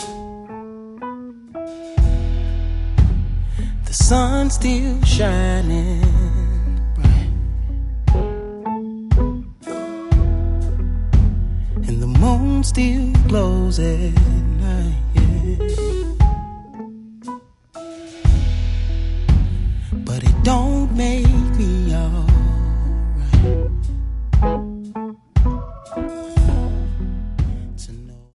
The sun's still shining bright, and the moon still glows at night, yeah. But it don't make